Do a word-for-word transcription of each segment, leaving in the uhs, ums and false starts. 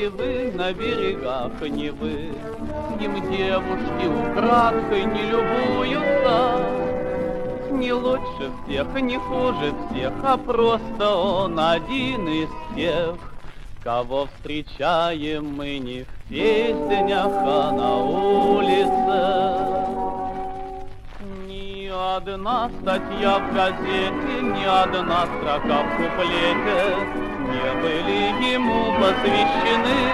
вы на берегах Невы, им девушки украдкой не любуются. Не лучше всех, не хуже всех, а просто он один из тех, кого встречаем мы не в песнях, а на улице. Ни одна статья в газете, ни одна строка в куплете не были ему посвящены,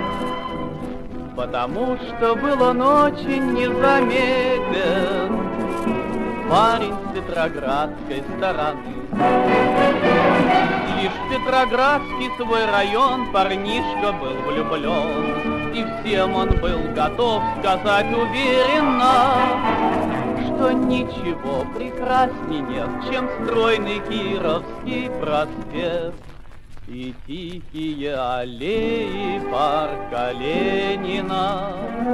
потому что был он очень незаметен, парень с петроградской стороны. Лишь в Петроградский свой район парнишка был влюблен, и всем он был готов сказать уверенно, что ничего прекрасней нет, чем стройный Кировский проспект и тихие аллеи парка Ленина.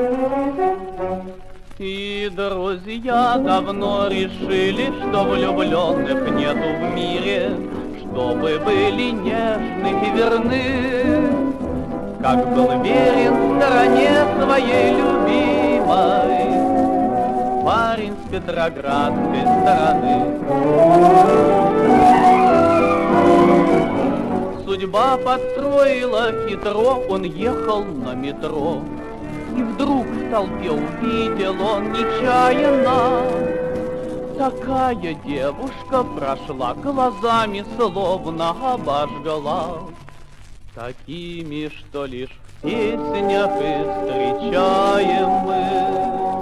И друзья давно решили, что влюбленных нету в мире, чтобы были нежны и верны, как был верен стороне своей любимой парень с петроградской стороны. Судьба подстроила хитро, он ехал на метро, и вдруг в толпе увидел он нечаянно. Такая девушка прошла, глазами словно обожгла, такими, что лишь в песнях и встречаем мы.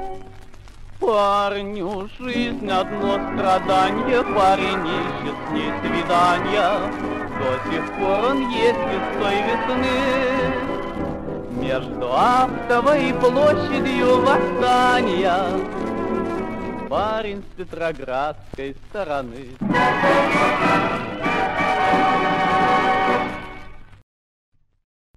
Парню жизнь одно страдание, парень ищет с ней свидания, до сих пор он есть из той весны. Между Автовой площадью Восстания парень с петроградской стороны.